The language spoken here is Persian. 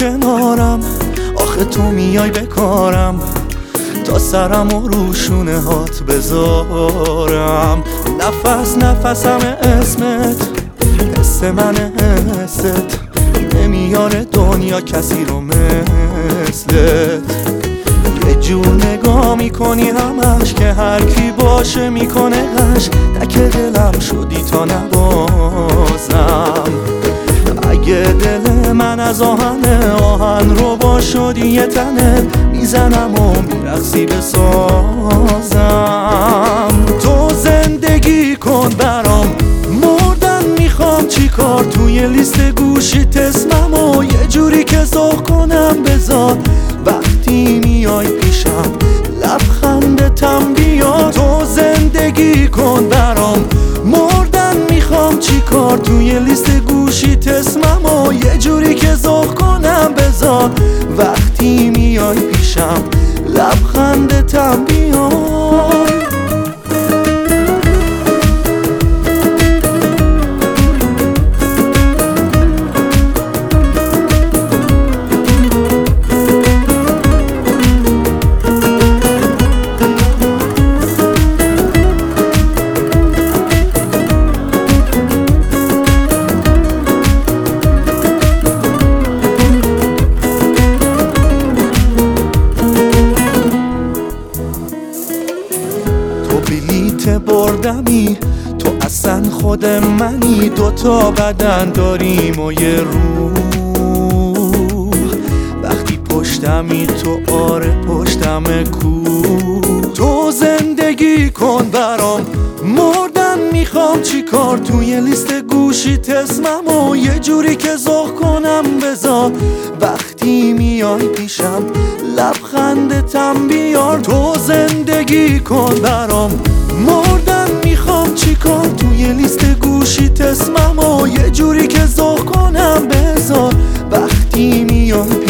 کنارم، آخه تو میای بکارم تا سرم و روشونه هات بذارم. نفس نفسم اسمت، حس من حست، نمیاره دنیا کسی رو مثلت. یه جور نگاه میکنی همش که هر کی باشه میکنه غش، تک دلم شدی تا نبازم. اگه دل من از آهن رو با شدی یه تنه، میزنم و میرقصی بسازم. تو زندگی کن برام، مردن میخوام چیکار، توی لیست گوشیت اسمم و یه جوری که ذوق کنم بذار. وقتی میای پیشم لبخندتم بیار. تو زندگی کن برام، مردن میخوام چیکار، توی لیست گوشیت اسمم و یه جوری که ذوق کنم بذار. وقتی میای پیشم لبخندتم بیار. بردمی تو اصلا خود منی، دوتا بدن داریم و یه روح. وقتی پشتمی تو آره پشتم کو. تو زندگی کن برام، مردن میخوام چیکار، توی لیست گوشیت اسمم و یه جوری که ذوق کنم بذار. وقتی میای پیشم لبخندتم بیار. تو زندگی کن برام، مردن میخوام چیکار، توی لیست گوشیت اسمم و یه جوری که ذوق کنم بذار. وقتی میای